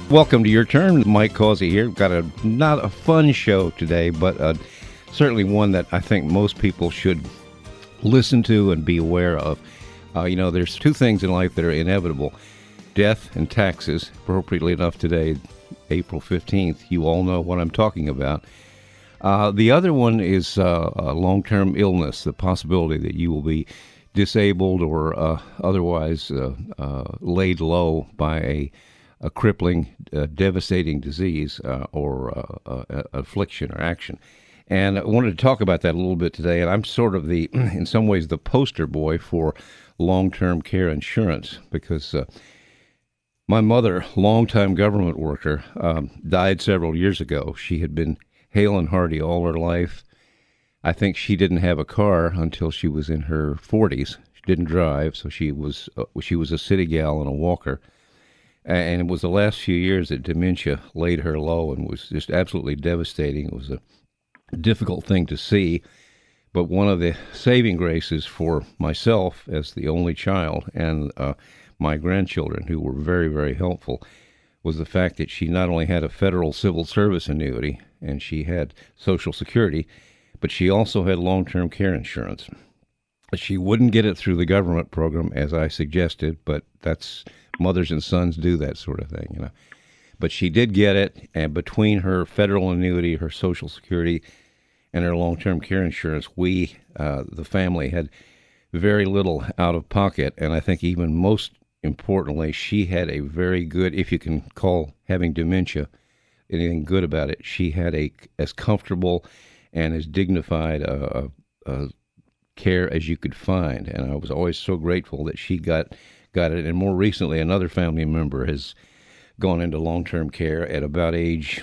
Welcome to Your Turn. Mike Causey here. Got not a fun show today, but certainly one that I think most people should listen to and be aware of. There's two things in life that are inevitable: death and taxes. Appropriately enough, today, April 15th, you all know what I'm talking about. The other one is a long-term illness, the possibility that you will be disabled or otherwise laid low by a crippling, devastating disease or affliction or action. And I wanted to talk about that a little bit today. And I'm sort of in some ways, the poster boy for long-term care insurance because my mother, longtime government worker, died several years ago. She had been hale and hearty all her life. I think she didn't have a car until she was in her 40s. She didn't drive, so she was a city gal and a walker. And it was the last few years that dementia laid her low and was just absolutely devastating. It was a difficult thing to see. But one of the saving graces for myself as the only child and my grandchildren, who were very, very helpful, was the fact that she not only had a federal civil service annuity and she had Social Security, but she also had long-term care insurance. She wouldn't get it through the government program, as I suggested, but that's mothers and sons do that sort of thing, But she did get it, and between her federal annuity, her Social Security, and her long-term care insurance, we, the family, had very little out of pocket, and I think even most importantly, she had a very good, if you can call having dementia anything good about it, she had as comfortable and as dignified care as you could find, and I was always so grateful that she got it. And more recently, another family member has gone into long-term care at about age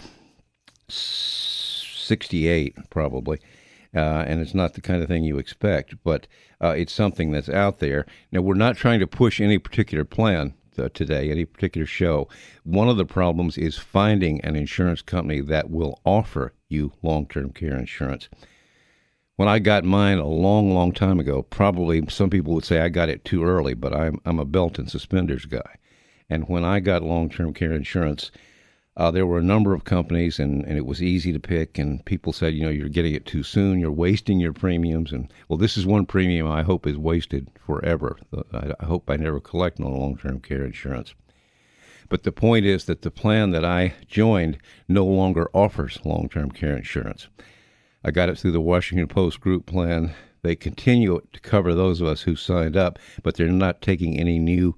68, probably, and it's not the kind of thing you expect, but it's something that's out there. Now, we're not trying to push any particular plan today, any particular show. One of the problems is finding an insurance company that will offer you long-term care insurance. When I got mine a long, long time ago, probably some people would say I got it too early, but I'm a belt and suspenders guy. And when I got long-term care insurance, there were a number of companies, and it was easy to pick. And people said, you're getting it too soon, you're wasting your premiums. And, well, this is one premium I hope is wasted forever. I hope I never collect no long-term care insurance. But the point is that the plan that I joined no longer offers long-term care insurance. I got it through the Washington Post group plan. They continue to cover those of us who signed up, but they're not taking any new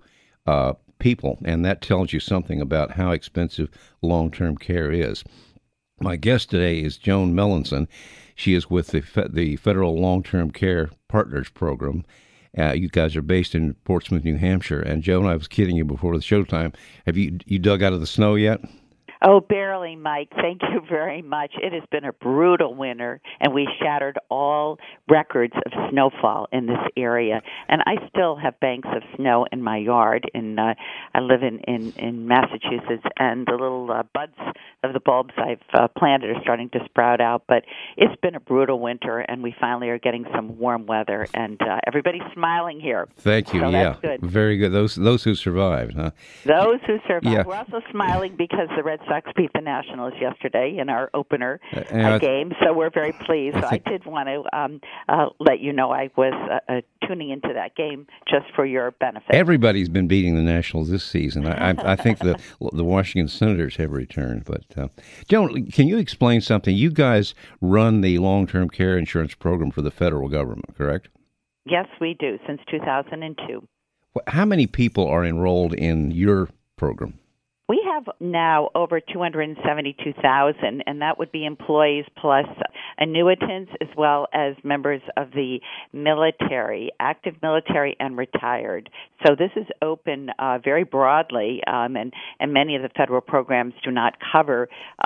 people, and that tells you something about how expensive long-term care is. My guest today is Joan Melanson. She is with the Federal Long-Term Care Partners Program. You guys are based in Portsmouth, New Hampshire. And Joan, I was kidding you before the showtime. Have you dug out of the snow yet? Oh, barely, Mike. Thank you very much. It has been a brutal winter, and we shattered all records of snowfall in this area. And I still have banks of snow in my yard. I live in Massachusetts, and the little buds of the bulbs I've planted are starting to sprout out. But it's been a brutal winter, and we finally are getting some warm weather, and everybody's smiling here. Thank you. So yeah, that's good. Very good. Those who survived, huh? Those who survived. Yeah. We're also smiling because the Red Sox beat the Nationals yesterday in our opener game, so we're very pleased. I did want to let you know I was tuning into that game just for your benefit. Everybody's been beating the Nationals this season. I think the Washington Senators have returned. But Joan, can you explain something? You guys run the long-term care insurance program for the federal government, correct? Yes, we do, since 2002. How many people are enrolled in your program? We have now over 272,000, and that would be employees plus annuitants as well as members of the military, active military and retired. So this is open very broadly, and many of the federal programs do not cover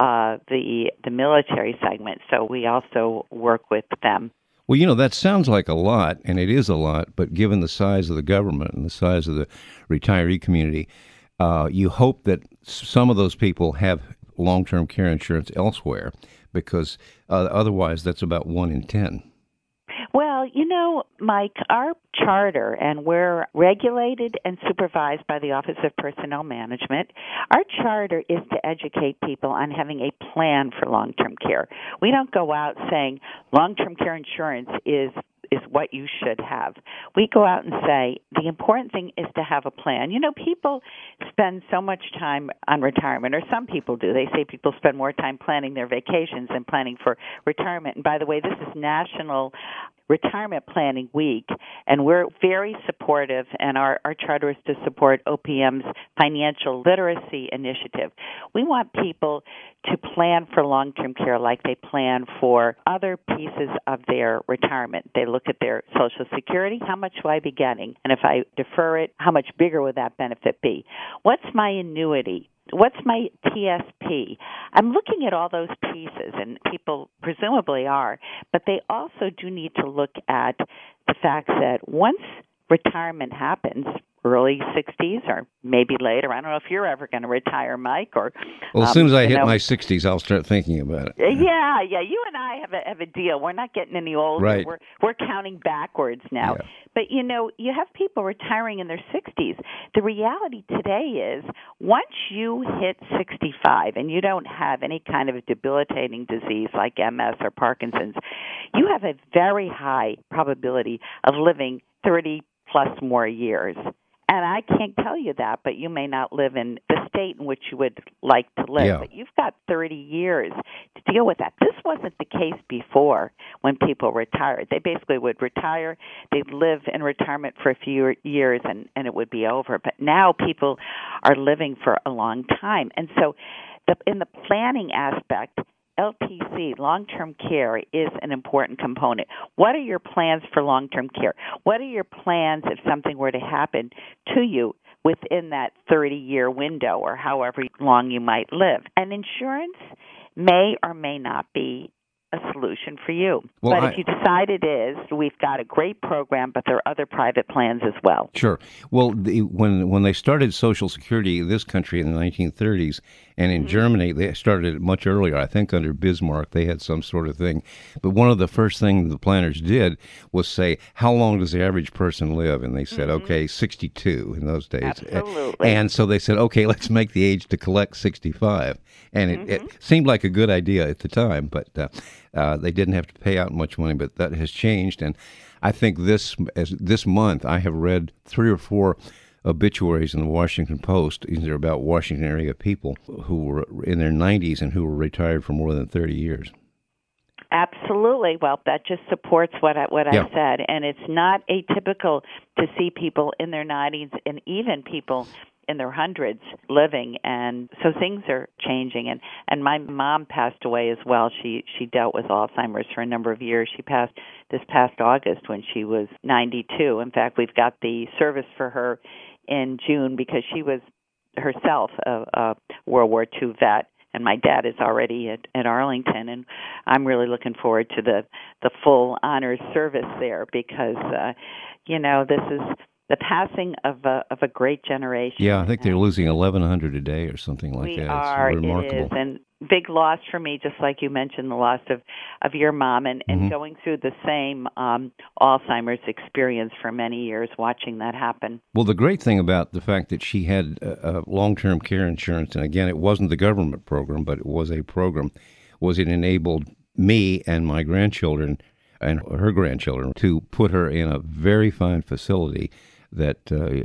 the military segment, so we also work with them. Well, that sounds like a lot, and it is a lot, but given the size of the government and the size of the retiree community, you hope that some of those people have long-term care insurance elsewhere, because otherwise that's about 1 in 10. Well, Mike, our charter, and we're regulated and supervised by the Office of Personnel Management. Our charter is to educate people on having a plan for long-term care. We don't go out saying long-term care insurance is what you should have. We go out and say the important thing is to have a plan. You know, people spend so much time on retirement, or some people do. They say people spend more time planning their vacations than planning for retirement. And by the way, this is National Retirement Planning Week, and we're very supportive, and our charter is to support OPM's financial literacy initiative. We want people to plan for long-term care like they plan for other pieces of their retirement. They look at their Social Security, how much will I be getting? And if I defer it, how much bigger would that benefit be? What's my annuity? What's my TSP? I'm looking at all those pieces, and people presumably are, but they also do need to look at the fact that once retirement happens, early 60s or maybe later. I don't know if you're ever going to retire, Mike. Or well, as soon as I hit my 60s, I'll start thinking about it. Yeah. You and I have a deal. We're not getting any older. Right. We're counting backwards now. Yeah. But you know, you have people retiring in their 60s. The reality today is, once you hit 65 and you don't have any kind of a debilitating disease like MS or Parkinson's, you have a very high probability of living 30 plus more years. And I can't tell you that, but you may not live in the state in which you would like to live. Yeah. But you've got 30 years to deal with that. This wasn't the case before when people retired. They basically would retire, they'd live in retirement for a few years, and it would be over. But now people are living for a long time. And so in the planning aspect, LTC, long-term care, is an important component. What are your plans for long-term care? What are your plans if something were to happen to you within that 30-year window or however long you might live? And insurance may or may not be a solution for you. Well, but if you decide it is, we've got a great program, but there are other private plans as well. Sure. Well, when they started Social Security in this country in the 1930s, and in Germany, they started it much earlier. I think under Bismarck, they had some sort of thing. But one of the first things the planners did was say, how long does the average person live? And they said, okay, 62 in those days. Absolutely. And so they said, okay, let's make the age to collect 65. And it seemed like a good idea at the time, but they didn't have to pay out much money. But that has changed. And I think this month, I have read 3 or 4 obituaries in the Washington Post. These are about Washington area people who were in their 90s and who were retired for more than 30 years. Absolutely. Well, that just supports what I said. And it's not atypical to see people in their 90s and even people in their hundreds living, and so things are changing. And my mom passed away as well. She dealt with Alzheimer's for a number of years. She passed this past August when she was 92. In fact, we've got the service for her in June because she was herself a World War II vet. And my dad is already at Arlington, and I'm really looking forward to the full honors service there because, this is the passing of a great generation. Yeah, I think they're losing 1,100 a day or something like that. It's remarkable. It is, and big loss for me, just like you mentioned, the loss of your mom, and going through the same Alzheimer's experience for many years, watching that happen. Well, the great thing about the fact that she had long-term care insurance, and again, it wasn't the government program, but it was a program, was it enabled me and my grandchildren and her grandchildren to put her in a very fine facility that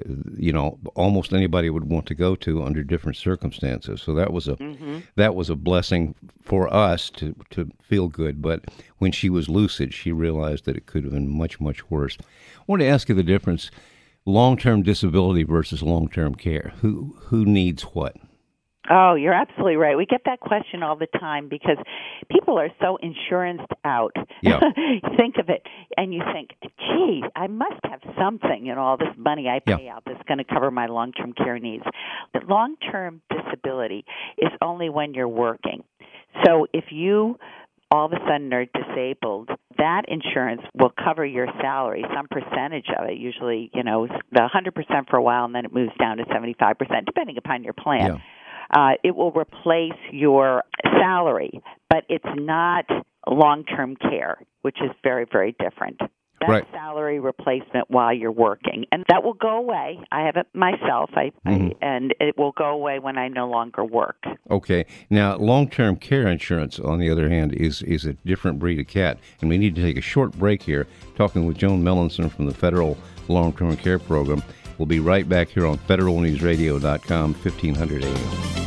almost anybody would want to go to under different circumstances. So that was a blessing for us to feel good. But when she was lucid, she realized that it could have been much, much worse. I want to ask you the difference: long-term disability versus long-term care. Who needs what? Oh, you're absolutely right. We get that question all the time because people are so insuranced out. Yeah. You think of it and you think, gee, I must have something in all this money I pay out that's going to cover my long-term care needs. But long-term disability is only when you're working. So if you all of a sudden are disabled, that insurance will cover your salary, some percentage of it, usually, the 100% for a while, and then it moves down to 75%, depending upon your plan. Yeah. It will replace your salary, but it's not long-term care, which is very, very different. That's Right. salary replacement while you're working. And that will go away. I have it myself, and it will go away when I no longer work. Okay. Now, long-term care insurance, on the other hand, is a different breed of cat, and we need to take a short break here. Talking with Joan Melanson from the Federal Long-Term Care Program. We'll be right back here on federalnewsradio.com, 1500 AM.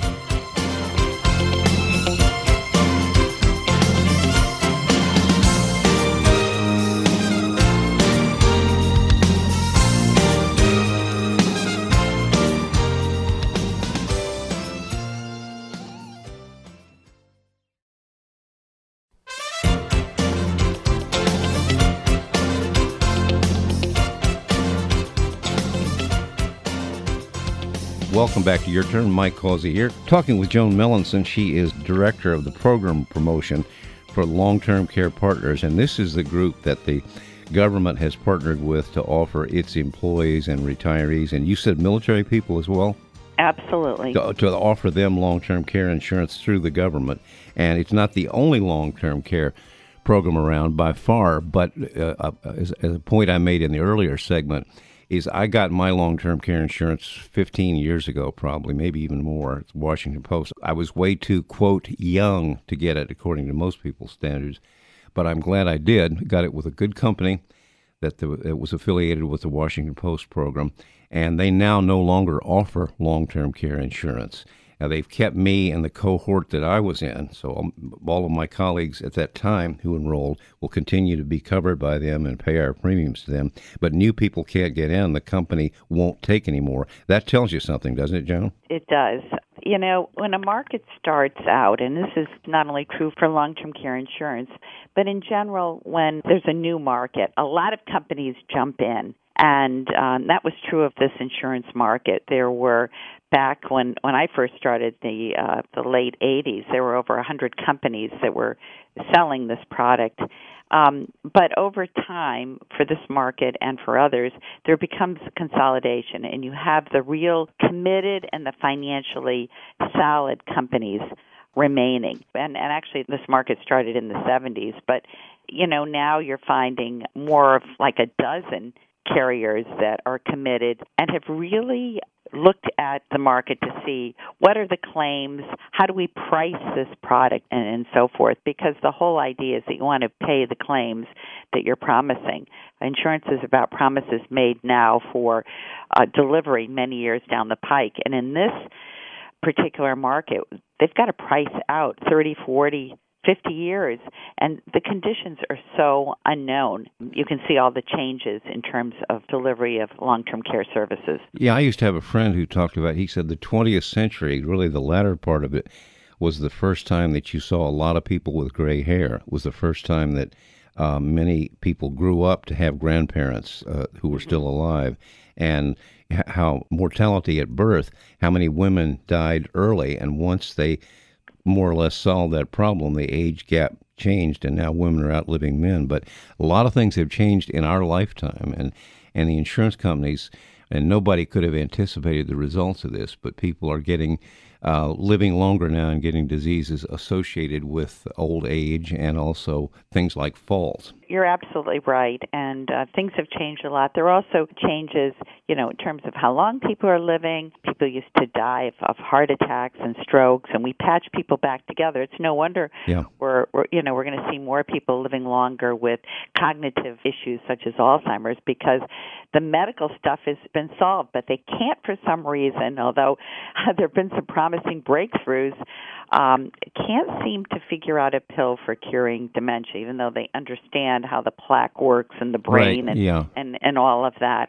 Welcome back to Your Turn. Mike Causey here, talking with Joan Melanson. She is director of the program promotion for Long-Term Care Partners, and this is the group that the government has partnered with to offer its employees and retirees, and you said military people as well? Absolutely. To offer them long-term care insurance through the government. And it's not the only long-term care program around by far, but as a point I made in the earlier segment, is I got my long-term care insurance 15 years ago, probably, maybe even more. It's Washington Post. I was way too, quote, young to get it, according to most people's standards, but I'm glad I did. Got it with a good company that was affiliated with the Washington Post program, and they now no longer offer long-term care insurance. Now, they've kept me in the cohort that I was in, so all of my colleagues at that time who enrolled will continue to be covered by them and pay our premiums to them, but new people can't get in. The company won't take anymore. That tells you something, doesn't it, Joan? It does. You know, when a market starts out, and this is not only true for long-term care insurance, but in general, when there's a new market, a lot of companies jump in. And that was true of this insurance market. There were, back when I first started the late 80s, there were over 100 companies that were selling this product. But over time, for this market and for others, there becomes consolidation, and you have the real committed and the financially solid companies remaining. And actually, this market started in the 70s, but, you know, now you're finding more of like a dozen carriers that are committed and have really looked at the market to see what are the claims, how do we price this product, and so forth, because the whole idea is that you want to pay the claims that you're promising. Insurance is about promises made now for delivery many years down the pike, and in this particular market, they've got to price out 30, 40, 50 years, and the conditions are so unknown. You can see all the changes in terms of delivery of long-term care services. Yeah, I used to have a friend who talked about, he said the 20th century, really the latter part of it, was the first time that you saw a lot of people with gray hair. It was the first time that many people grew up to have grandparents who were still alive, and how mortality at birth, how many women died early, and once they more or less solved that problem, the age gap changed, and now women are outliving men. But a lot of things have changed in our lifetime, and the insurance companies, and nobody could have anticipated the results of this, but people are getting living longer now and getting diseases associated with old age and also things like falls. You're absolutely right, and things have changed a lot. There are also changes, you know, in terms of how long people are living. People used to die of heart attacks and strokes, and we patch people back together. It's no wonder we're going to see more people living longer with cognitive issues such as Alzheimer's, because the medical stuff has been solved, but they can't for some reason, although there have been some promising breakthroughs, can't seem to figure out a pill for curing dementia, even though they understand how the plaque works in the brain and all of that.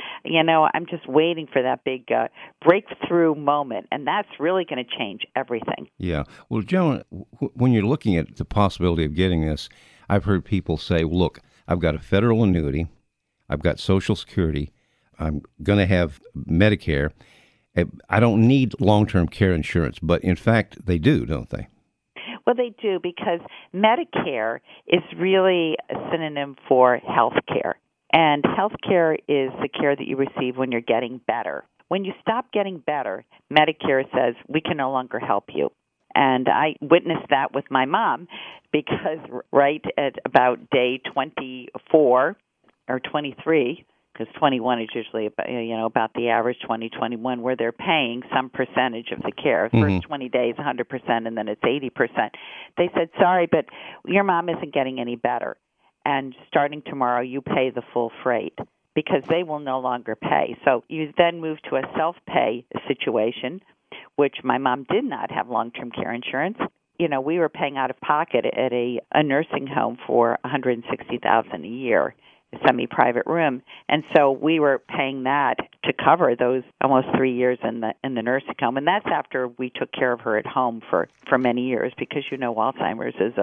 I'm just waiting for that big breakthrough moment, and that's really going to change everything. Yeah. Well, Joan, when you're looking at the possibility of getting this, I've heard people say, look, I've got a federal annuity, I've got Social Security, I'm going to have Medicare. I don't need long-term care insurance, but in fact, they do, don't they? Well, they do, because Medicare is really a synonym for health care. And health care is the care that you receive when you're getting better. When you stop getting better, Medicare says, we can no longer help you. And I witnessed that with my mom, because right at about day 24, or 23, because 21 is usually about the average, 2021, where they're paying some percentage of the care. First 20 days, 100%, and then it's 80%. They said, sorry, but your mom isn't getting any better. And starting tomorrow, you pay the full freight because they will no longer pay. So you then move to a self-pay situation, which my mom did not have long-term care insurance. We were paying out of pocket at a nursing home for $160,000 a year, a semi-private room, and so we were paying that to cover those almost 3 years in the nursing home, and that's after we took care of her at home for many years, because Alzheimer's is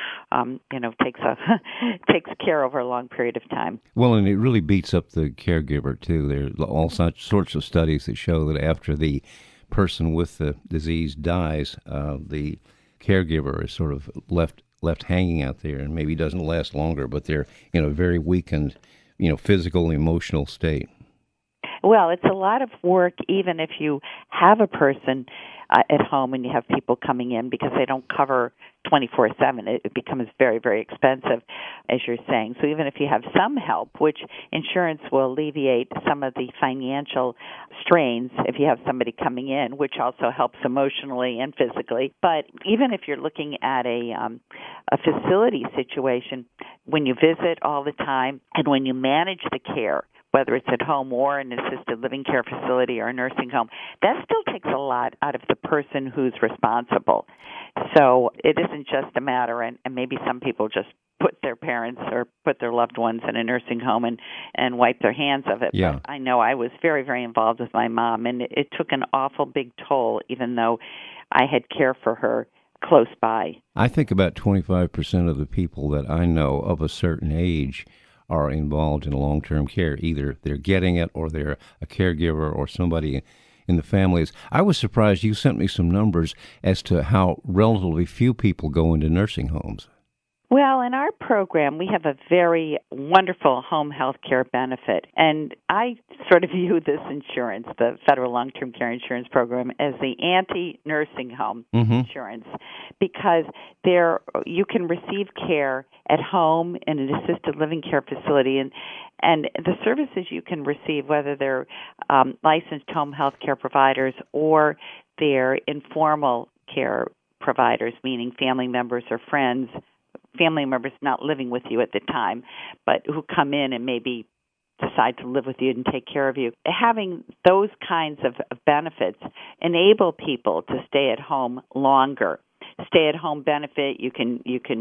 takes care over a long period of time. Well, and it really beats up the caregiver too. There are all sorts of studies that show that after the person with the disease dies, the caregiver is sort of left hanging out there, and maybe doesn't last longer, but they're in a very weakened, physical, emotional state. Well, it's a lot of work, even if you have a person at home and you have people coming in, because they don't cover 24/7. It becomes very, very expensive, as you're saying. So even if you have some help, which insurance will alleviate some of the financial strains if you have somebody coming in, which also helps emotionally and physically. But even if you're looking at a facility situation, when you visit all the time and when you manage the care, whether it's at home or an assisted living care facility or a nursing home, that still takes a lot out of the person who's responsible. So it isn't just a matter, and maybe some people just put their parents or put their loved ones in a nursing home and wipe their hands of it. Yeah. But I know I was very, very involved with my mom, and it took an awful big toll, even though I had care for her close by. I think about 25% of the people that I know of a certain age are involved in long-term care. Either they're getting it or they're a caregiver or somebody in the families. I was surprised you sent me some numbers as to how relatively few people go into nursing homes. Well, in our program, we have a very wonderful home health care benefit, and I sort of view this insurance, the federal long-term care insurance program, as the anti-nursing home insurance, because you can receive care at home in an assisted living care facility, and the services you can receive, whether they're licensed home health care providers or they're informal care providers, meaning family members or friends, family members not living with you at the time, but who come in and maybe decide to live with you and take care of you. Having those kinds of benefits enable people to stay at home longer. Stay-at-home benefit, you can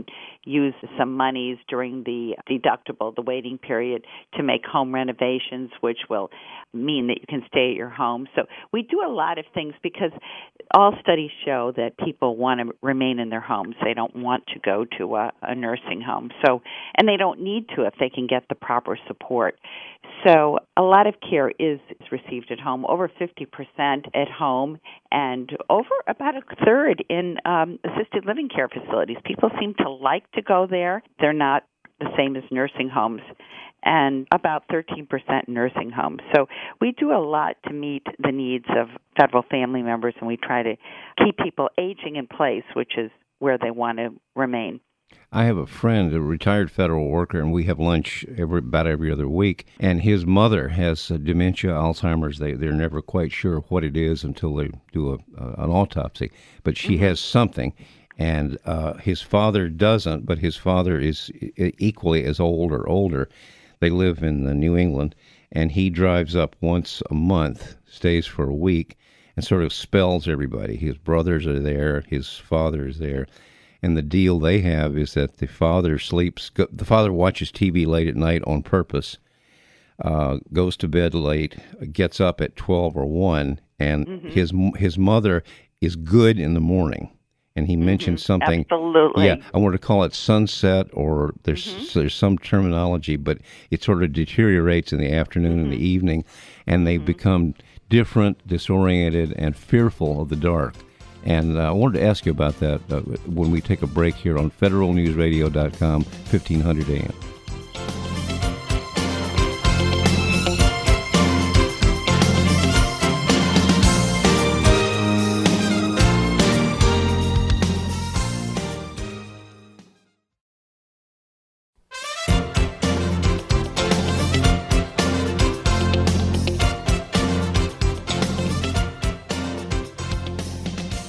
use some monies during the deductible, the waiting period, to make home renovations, which will mean that you can stay at your home. So we do a lot of things because all studies show that people want to remain in their homes. They don't want to go to a nursing home. And they don't need to if they can get the proper support. So a lot of care is received at home, over 50% at home, and over about a third in assisted living care facilities. People seem to like to go there. They're not the same as nursing homes, and about 13% nursing homes. So we do a lot to meet the needs of federal family members, and we try to keep people aging in place, which is where they want to remain. I have a friend, a retired federal worker, and we have lunch about every other week. And his mother has dementia, Alzheimer's. They're never quite sure what it is until they do an autopsy. But she has something, and his father doesn't. But his father is equally as old or older. They live in New England, and he drives up once a month, stays for a week, and sort of spells everybody. His brothers are there, his father is there. And the deal they have is that the father watches TV late at night on purpose, goes to bed late, gets up at 12 or 1, and his mother is good in the morning. And he mentioned something. Absolutely. Yeah, I want to call it sunset, or there's some terminology, but it sort of deteriorates in the afternoon and the evening, and they become different, disoriented, and fearful of the dark. And I wanted to ask you about that when we take a break here on federalnewsradio.com, 1500 AM.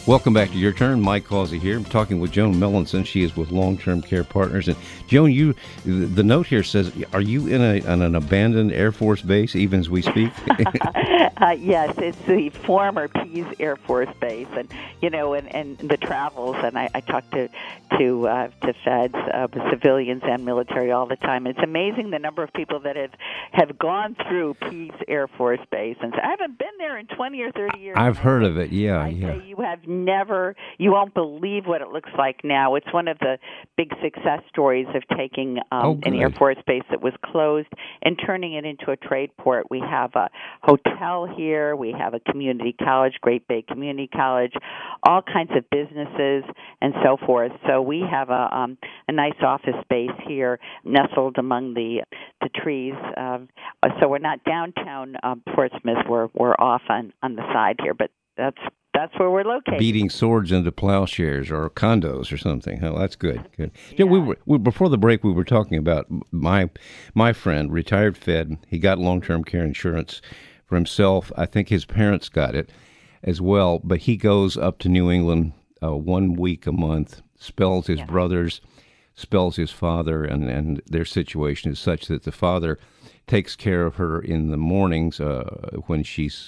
Welcome back to Your Turn. Mike Causey here. I'm talking with Joan Melanson. She is with Long-Term Care Partners. And Joan, the note here says, are you in an abandoned Air Force base even as we speak? Yes, it's the former Pease Air Force Base, and and the travels. And I talk to feds, civilians and military all the time. It's amazing the number of people that have gone through Pease Air Force Base and say, I haven't been there in 20 or 30 years. I've heard of it. Yeah, I say you won't believe what it looks like now. It's one of the big success stories of taking an Air Force base that was closed and turning it into a trade port. We have a hotel here. We have a community college, Great Bay Community College, all kinds of businesses and so forth. So we have a nice office space here nestled among the trees. So we're not downtown Portsmouth. We're off on the side here, but that's where we're located. Beating swords into plowshares or condos or something. Oh, that's good. Good. Yeah, we before the break we were talking about my friend, retired Fed. He got long-term care insurance for himself. I think his parents got it as well, but he goes up to New England 1 week a month, spells his brothers, spells his father, and their situation is such that the father takes care of her in the mornings when she's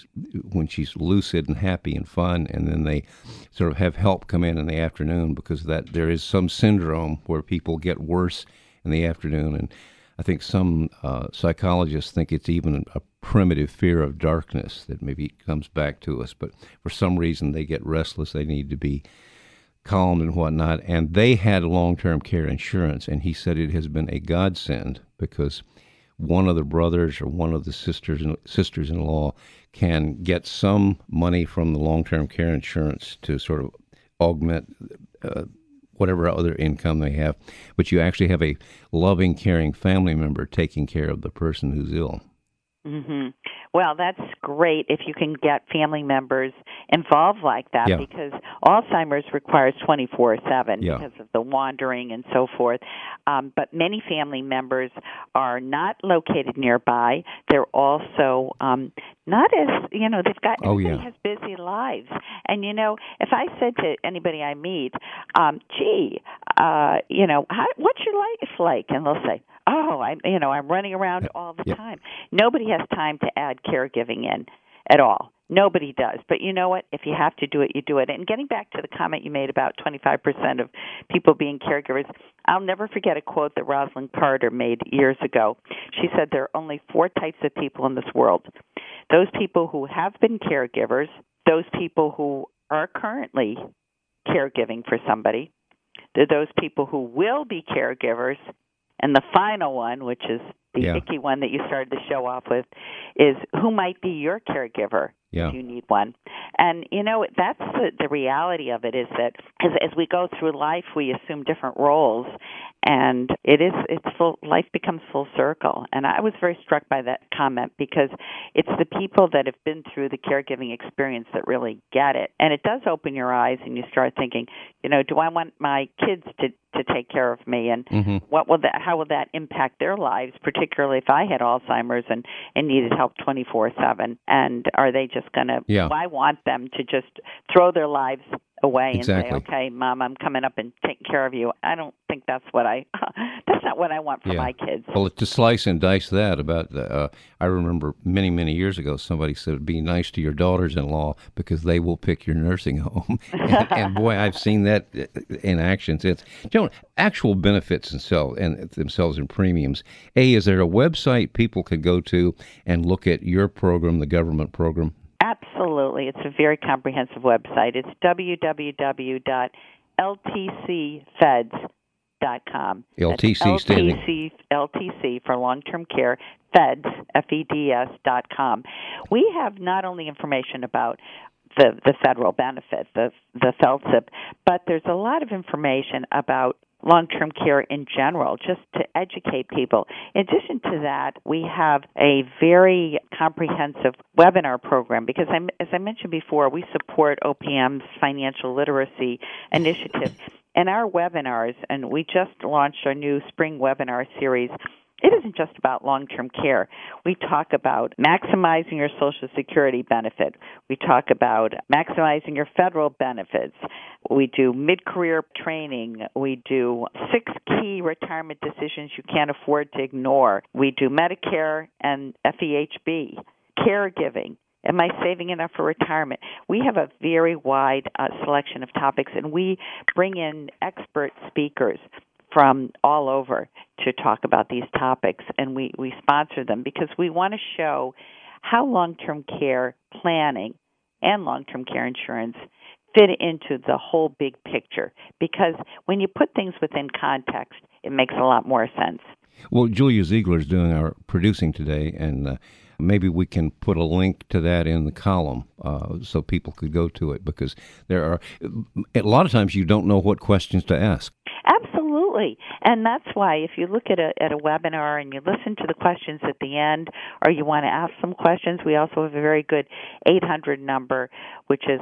lucid and happy and fun, and then they sort of have help come in the afternoon because that there is some syndrome where people get worse in the afternoon, and I think some psychologists think it's even a primitive fear of darkness that maybe comes back to us, but for some reason they get restless, they need to be calmed and whatnot, and they had long-term care insurance, and he said it has been a godsend because one of the brothers or one of the sisters-in-law can get some money from the long-term care insurance to sort of augment whatever other income they have, but you actually have a loving, caring family member taking care of the person who's ill. Mm-hmm. Well, that's great if you can get family members involved like that because Alzheimer's requires 24/7 because of the wandering and so forth. But many family members are not located nearby. They're also not as, they've got, everybody has busy lives. And, if I said to anybody I meet, what's your life like? And they'll say, I'm running around all the time. Nobody has time to add caregiving in at all. Nobody does. But you know what? If you have to do it, you do it. And getting back to the comment you made about 25% of people being caregivers, I'll never forget a quote that Rosalind Carter made years ago. She said there are only 4 types of people in this world. Those people who have been caregivers, those people who are currently caregiving for somebody, those people who will be caregivers, and the final one, which is the icky one that you started the show off with, is who might be your caregiver if you need one. And, that's the reality of it is that as we go through life, we assume different roles, and life becomes full circle. And I was very struck by that comment because it's the people that have been through the caregiving experience that really get it. And it does open your eyes, and you start thinking, do I want my kids to take care of me, and how will that impact their lives, particularly if I had Alzheimer's and needed help 24/7, and are they just going to do I want them to just throw their lives away and say, okay, Mom, I'm coming up and taking care of you? I don't think that's not what I want for my kids. Well, to slice and dice that about, I remember many, many years ago, somebody said, be nice to your daughters-in-law because they will pick your nursing home. and boy, I've seen that in action. It's, actual benefits themselves and premiums. Is there a website people could go to and look at your program, the government program? Absolutely. It's a very comprehensive website. It's www.ltcfeds.com. LTC for long-term care, FEDS, FEDS.com. We have not only information about the federal benefit, the FELTSIP, but there's a lot of information about long-term care in general, just to educate people. In addition to that, we have a very comprehensive webinar program because, as I mentioned before, we support OPM's financial literacy initiative. And our webinars, and we just launched our new spring webinar series, It isn't just about long-term care. We talk about maximizing your Social Security benefit. We talk about maximizing your federal benefits. We do mid-career training. We do 6 key retirement decisions you can't afford to ignore. We do Medicare and FEHB, caregiving. Am I saving enough for retirement? We have a very wide selection of topics, and we bring in expert speakers from all over to talk about these topics, and we sponsor them because we want to show how long-term care planning and long-term care insurance fit into the whole big picture, because when you put things within context, it makes a lot more sense. Well, Julia Ziegler is doing our producing today, and maybe we can put a link to that in the column so people could go to it, because there are a lot of times you don't know what questions to ask. Absolutely. And that's why if you look at a webinar and you listen to the questions at the end, or you want to ask some questions, we also have a very good 800 number, which is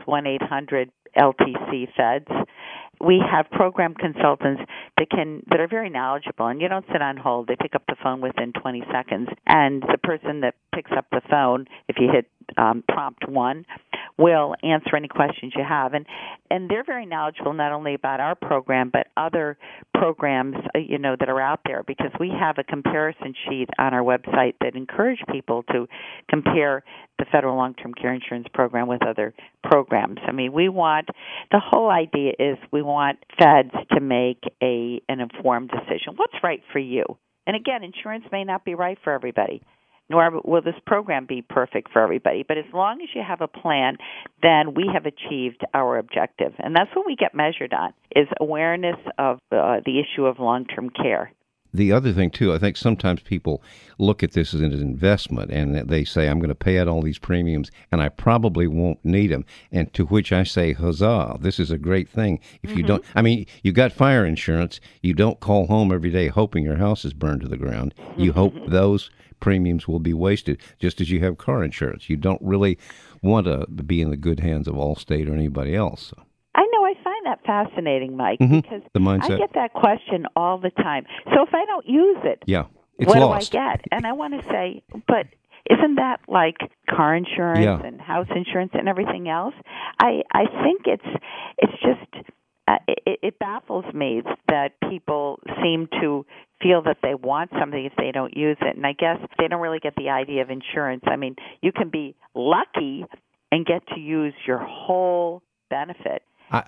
1-800-LTC-FEDS. We have program consultants that are very knowledgeable, and you don't sit on hold. They pick up the phone within 20 seconds, and the person that picks up the phone, if you hit prompt 1, will answer any questions you have. And they're very knowledgeable not only about our program but other programs that are out there, because we have a comparison sheet on our website that encourage people to compare the federal long-term care insurance program with other programs. I mean, the whole idea is we want feds to make an informed decision. What's right for you? And again, insurance may not be right for everybody, nor will this program be perfect for everybody. But as long as you have a plan, then we have achieved our objective. And that's what we get measured on, is awareness of the issue of long-term care. The other thing, too, I think sometimes people look at this as an investment, and they say, I'm going to pay out all these premiums, and I probably won't need them. And to which I say, huzzah, this is a great thing. If you don't, I mean, you got fire insurance. You don't call home every day hoping your house is burned to the ground. You hope those premiums will be wasted, just as you have car insurance. You don't really want to be in the good hands of Allstate or anybody else. I know. I find that fascinating, Mike, because the mindset. I get that question all the time. So if I don't use it, it's what lost. do I get? And I want to say, but isn't that like car insurance and house insurance and everything else? I think it's just it baffles me that people seem to feel that they want something if they don't use it. And I guess they don't really get the idea of insurance. I mean, you can be lucky and get to use your whole benefit.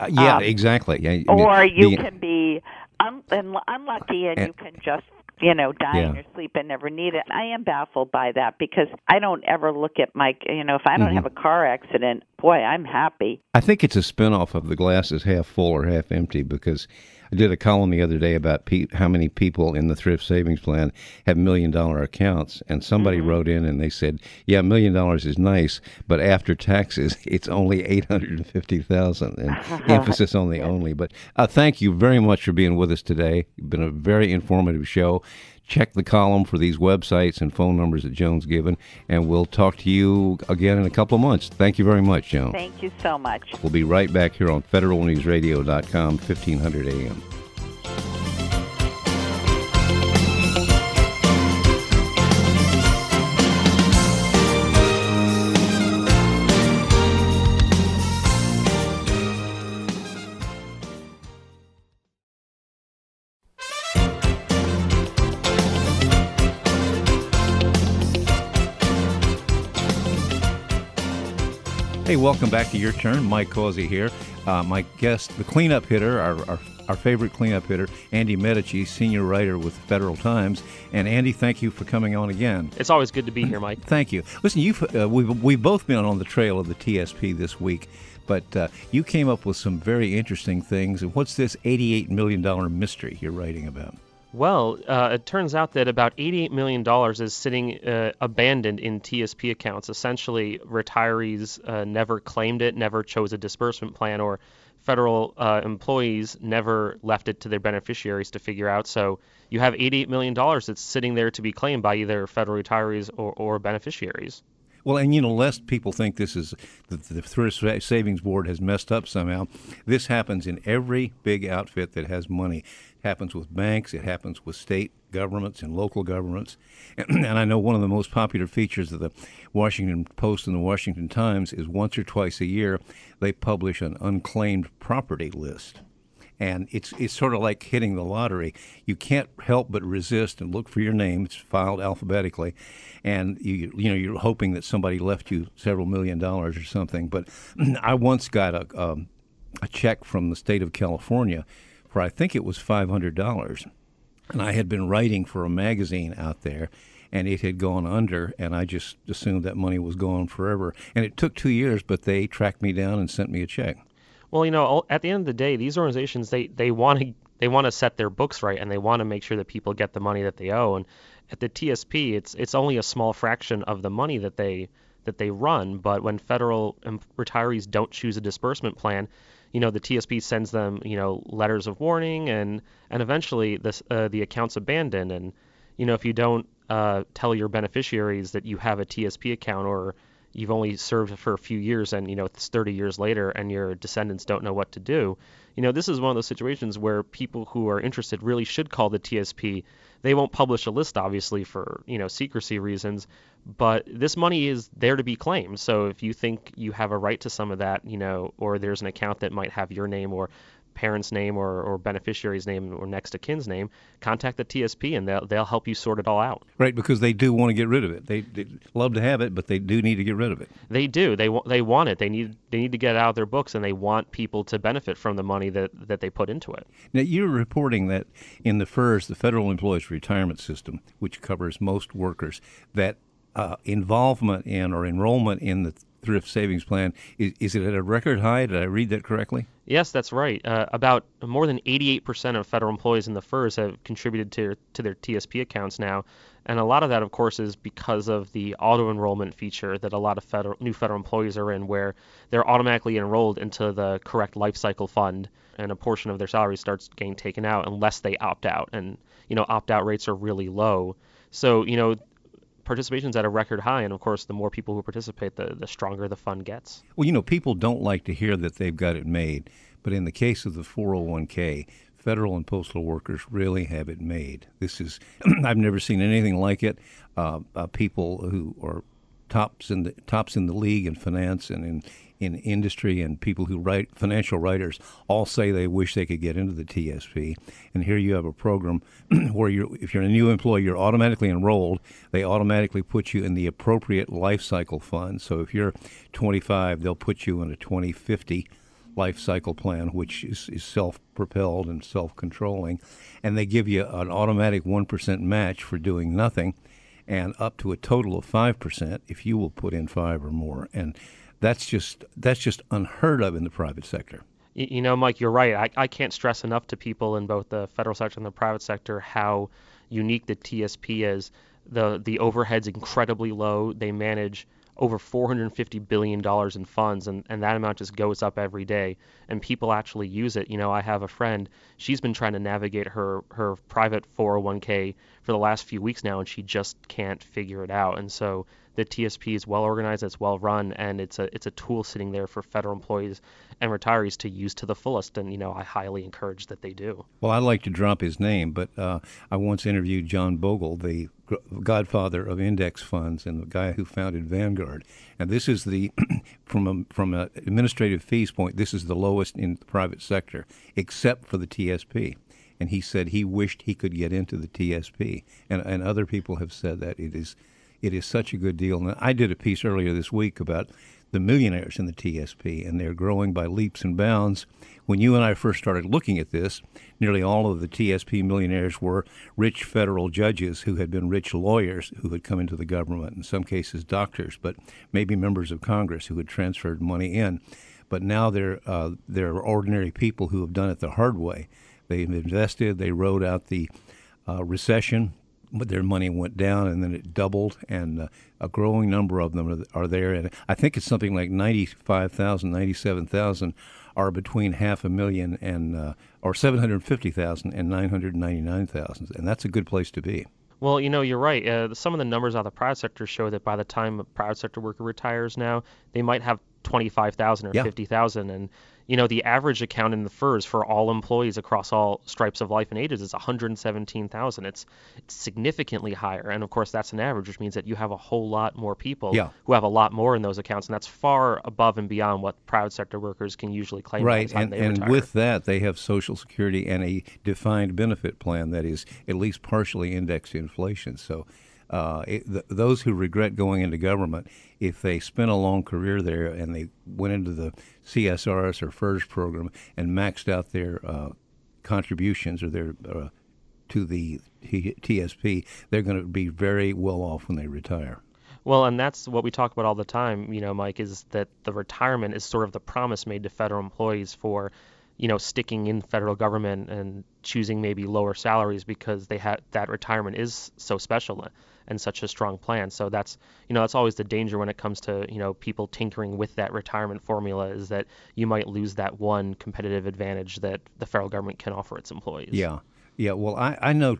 Exactly. Or you can be unlucky and you can just die in your sleep and never need it. I am baffled by that, because I don't ever look at if I don't have a car accident, boy, I'm happy. I think it's a spinoff of the glass is half full or half empty, because I did a column the other day about how many people in the thrift savings plan have $1 million accounts, and somebody wrote in and they said, yeah, $1 million is nice, but after taxes, it's only $850,000, and emphasis on the only. But thank you very much for being with us today. It's been a very informative show. Check the column for these websites and phone numbers that Joan's given, and we'll talk to you again in a couple of months. Thank you very much, Joan. Thank you so much. We'll be right back here on federalnewsradio.com, 1500 AM. Hey, welcome back to Your Turn. Mike Causey here. My guest, the cleanup hitter, our favorite cleanup hitter, Andy Medici, senior writer with Federal Times. And Andy, thank you for coming on again. It's always good to be here, Mike. Thank you. Listen, we've both been on the trail of the TSP this week, but you came up with some very interesting things. And what's this $88 million mystery you're writing about? Well, it turns out that about $88 million is sitting abandoned in TSP accounts. Essentially, retirees never claimed it, never chose a disbursement plan, or federal employees never left it to their beneficiaries to figure out. So you have $88 million that's sitting there to be claimed by either federal retirees or beneficiaries. Well, and lest people think this is the Thrift Savings Board has messed up somehow, this happens in every big outfit that has money. It happens with banks. It happens with state governments and local governments. And I know one of the most popular features of the Washington Post and the Washington Times is once or twice a year they publish an unclaimed property list. And it's sort of like hitting the lottery. You can't help but resist and look for your name. It's filed alphabetically, and you're hoping that somebody left you several $1 million or something. But I once got a check from the state of California for, I think it was $500, and I had been writing for a magazine out there, and it had gone under, and I just assumed that money was gone forever. And it took 2 years, but they tracked me down and sent me a check. Well, at the end of the day, these organizations they want to set their books right, and they want to make sure that people get the money that they owe. And at the TSP, it's only a small fraction of the money that they run. But when federal retirees don't choose a disbursement plan, the TSP sends them letters of warning, and eventually the account's abandoned. And if you don't tell your beneficiaries that you have a TSP account, or you've only served for a few years and it's 30 years later and your descendants don't know what to do, this is one of those situations where people who are interested really should call the TSP. They won't publish a list, obviously, for secrecy reasons, but this money is there to be claimed. So if you think you have a right to some of that, or there's an account that might have your name or parent's name or beneficiary's name or next of kin's name, contact the TSP and they'll help you sort it all out. Right, because they do want to get rid of it. They love to have it, but they do need to get rid of it. They do. They want it. They need to get it out of their books, and they want people to benefit from the money that they put into it. Now, you're reporting that in the FERS, the Federal Employees Retirement System, which covers most workers, that involvement in or enrollment in the Thrift Savings Plan, is it at a record high? Did I read that correctly? Yes, that's right. About more than 88% of federal employees in the FERS have contributed to their TSP accounts now. And a lot of that, of course, is because of the auto-enrollment feature that a lot of new federal employees are in, where they're automatically enrolled into the correct life cycle fund, and a portion of their salary starts getting taken out unless they opt out. And, opt-out rates are really low. So, participation's at a record high, and of course, the more people who participate, the stronger the fund gets. Well, people don't like to hear that they've got it made, but in the case of the 401k, federal and postal workers really have it made. This is, I've never seen anything like it. People who are tops in the league in finance and in industry, and people who write, financial writers, all say they wish they could get into the TSP. And here you have a program where if you're a new employee, you're automatically enrolled. They automatically put you in the appropriate life cycle fund. So if you're 25, they'll put you in a 2050 life cycle plan, which is self-propelled and self-controlling. And they give you an automatic 1% match for doing nothing, and up to a total of 5% if you will put in 5 or more. And that's just unheard of in the private sector. Mike, you're right. I can't stress enough to people in both the federal sector and the private sector how unique the TSP is. The overhead's incredibly low. They manage over $450 billion in funds, and that amount just goes up every day, and people actually use it. I have a friend, she's been trying to navigate her private 401k for the last few weeks now, and she just can't figure it out. And so the TSP is well organized, it's well run, and it's a tool sitting there for federal employees and retirees to use to the fullest, and I highly encourage that they do. Well, I'd like to drop his name, but I once interviewed John Bogle, the godfather of index funds and the guy who founded Vanguard. And this is the from an administrative fees point, this is the lowest in the private sector, except for the TSP. And he said he wished he could get into the TSP, and other people have said that it is such a good deal. And I did a piece earlier this week about the millionaires in the TSP, and they're growing by leaps and bounds. When you and I first started looking at this, nearly all of the TSP millionaires were rich federal judges who had been rich lawyers who had come into the government, in some cases doctors, but maybe members of Congress who had transferred money in. But now they're ordinary people who have done it the hard way. They've invested, they rode out the recession, but their money went down and then it doubled, and a growing number of them are there. And I think it's something like 95,000, 97,000 are between 500,000 and or 750,000 and 999,000, and that's a good place to be. Well, you're right. Some of the numbers out of the private sector show that by the time a private sector worker retires now, they might have 25,000 or Yeah. 50,000. And, the average account in the FERS for all employees across all stripes of life and ages is 117,000. It's significantly higher. And of course, that's an average, which means that you have a whole lot more people Yeah. who have a lot more in those accounts. And that's far above and beyond what private sector workers can usually claim by the Right, time they and retire. with that, they have Social Security and a defined benefit plan that is at least partially indexed to inflation. So, those who regret going into government, if they spent a long career there and they went into the CSRS or FERS program and maxed out their contributions or their to the TSP, they're going to be very well off when they retire. Well, and that's what we talk about all the time, Mike, is that the retirement is sort of the promise made to federal employees for, sticking in federal government and choosing maybe lower salaries because they had that retirement is so special and such a strong plan. So that's always the danger when it comes to, people tinkering with that retirement formula is that you might lose that one competitive advantage that the federal government can offer its employees. Yeah, yeah. Well, I know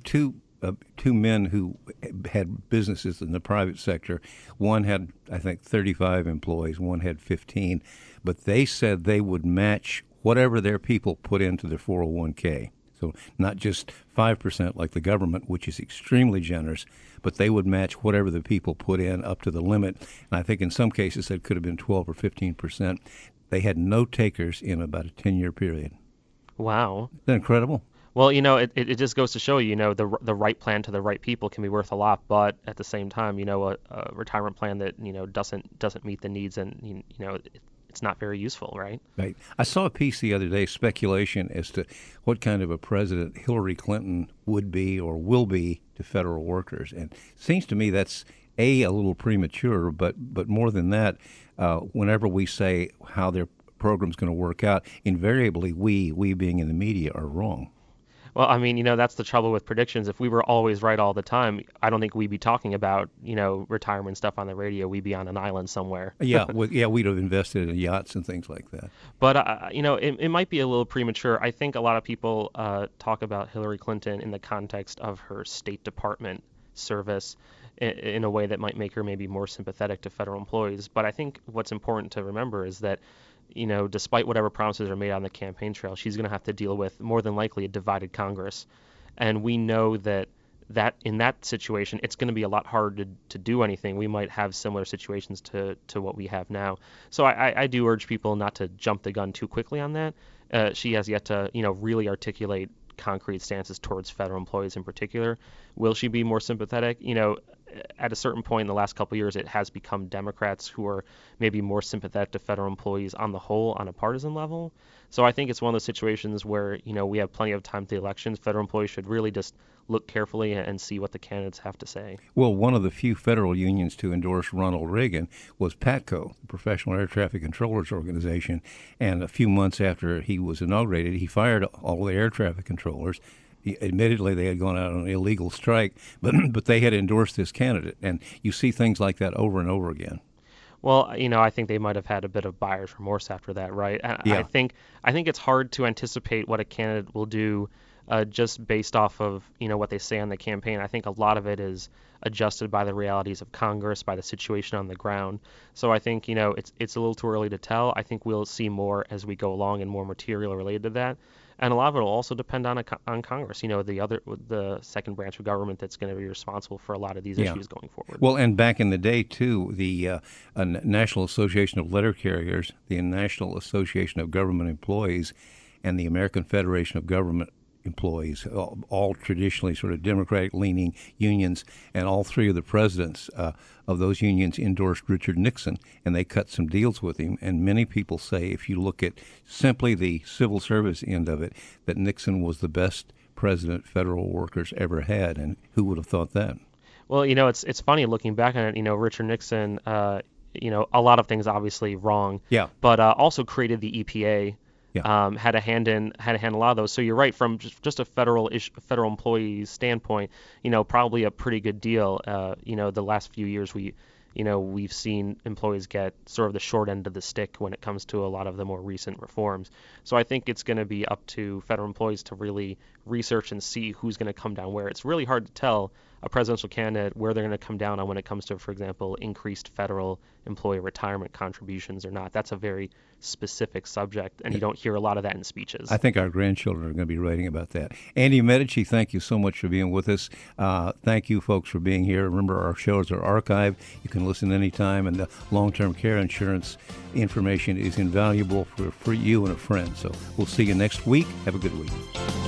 two men who had businesses in the private sector. One had, I think, 35 employees. One had 15, but they said they would match whatever their people put into their 401k. So not just 5% like the government, which is extremely generous, but they would match whatever the people put in up to the limit. And I think in some cases that could have been 12 or 15%. They had no takers in about a 10-year period. Wow. Isn't that incredible? Well, it just goes to show the right plan to the right people can be worth a lot, but at the same time, a retirement plan that doesn't meet the needs and it's not very useful, right? Right. I saw a piece the other day, speculation as to what kind of a president Hillary Clinton would be or will be to federal workers, and it seems to me that's a little premature, but more than that, whenever we say how their program's going to work out, invariably we being in the media are wrong. Well, I mean, that's the trouble with predictions. If we were always right all the time, I don't think we'd be talking about, retirement stuff on the radio. We'd be on an island somewhere. We'd have invested in yachts and things like that. But, it might be a little premature. I think a lot of people talk about Hillary Clinton in the context of her State Department service in a way that might make her maybe more sympathetic to federal employees. But I think what's important to remember is that despite whatever promises are made on the campaign trail, she's going to have to deal with more than likely a divided Congress. And we know that in that situation, it's going to be a lot harder to do anything. We might have similar situations to what we have now. So I do urge people not to jump the gun too quickly on that. She has yet to, really articulate concrete stances towards federal employees in particular. Will she be more sympathetic? At a certain point in the last couple of years, it has become Democrats who are maybe more sympathetic to federal employees on the whole on a partisan level. So I think it's one of those situations where, we have plenty of time to the elections. Federal employees should really just look carefully and see what the candidates have to say. Well, one of the few federal unions to endorse Ronald Reagan was PATCO, the Professional Air Traffic Controllers Organization. And a few months after he was inaugurated, he fired all the air traffic controllers. Admittedly, they had gone out on an illegal strike, but they had endorsed this candidate. And you see things like that over and over again. Well, I think they might have had a bit of buyer's remorse after that, right? Yeah. I think it's hard to anticipate what a candidate will do just based off of, what they say on the campaign. I think a lot of it is adjusted by the realities of Congress, by the situation on the ground. So I think, it's a little too early to tell. I think we'll see more as we go along and more material related to that. And a lot of it will also depend on Congress, the second branch of government that's going to be responsible for a lot of these issues going forward. Well, and back in the day, too, the National Association of Letter Carriers, the National Association of Government Employees, and the American Federation of Government Employees, all traditionally sort of Democratic-leaning unions, and all three of the presidents of those unions endorsed Richard Nixon, and they cut some deals with him. And many people say, if you look at simply the civil service end of it, that Nixon was the best president federal workers ever had. And who would have thought that? Well, it's funny looking back on it. Richard Nixon, a lot of things obviously wrong. Yeah. But also created the EPA. Yeah. Had a hand in a lot of those. So you're right, from just a federal employee standpoint, probably a pretty good deal. The last few years we've seen employees get sort of the short end of the stick when it comes to a lot of the more recent reforms. So I think it's going to be up to federal employees to really research and see who's going to come down where. It's really hard to tell a presidential candidate, where they're going to come down on when it comes to, for example, increased federal employee retirement contributions or not. That's a very specific subject, and you don't hear a lot of that in speeches. I think our grandchildren are going to be writing about that. Andy Medici, thank you so much for being with us. Thank you, folks, for being here. Remember, our shows are archived. You can listen anytime, and the long-term care insurance information is invaluable for you and a friend. So we'll see you next week. Have a good week.